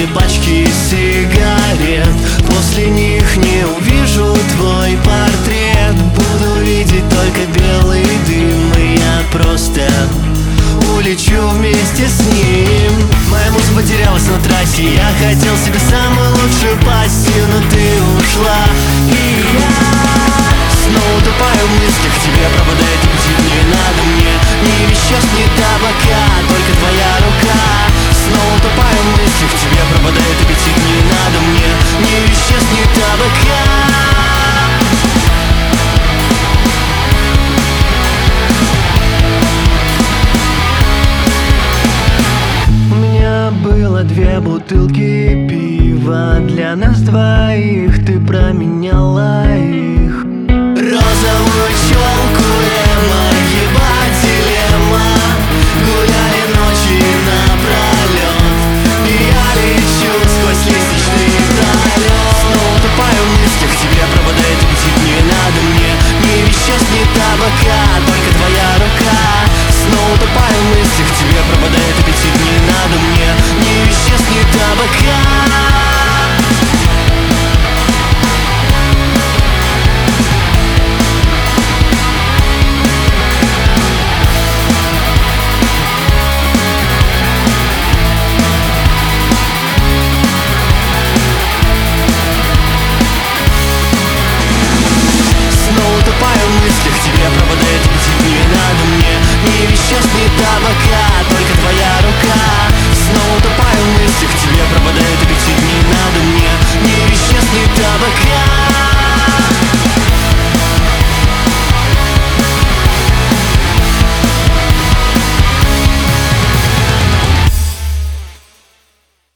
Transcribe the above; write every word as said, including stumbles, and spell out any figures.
пачки сигарет. После них не увижу твой портрет. Буду видеть только белый дым, и я просто улечу вместе с ним. Моя муза потерялась на трассе. Я хотел себе самую лучшую пассию, но ты ушла, и я снова утопаю в мыслях. Тебе пропадает аппетит, не надо мне ни веществ, ни табака, только твоя рука. Снова утопаю в мыслях. Тебе пропадает аппетит, не надо мне ни веществ, ни табака. Было две бутылки пива для нас двоих, ты променяла их. Розовую челку, Эма, ебать дилемма. Гуляли ночи напролет, и я лечу сквозь лестничный пролет. Снова утопаю в мыслях. Тебе пропадает аппетит, не надо мне ни веществ, ни табака, только твоя рука. Снова утопаю в мыслях. Тебе пропадает аппетит, не надо мне ни веществ, ни табака.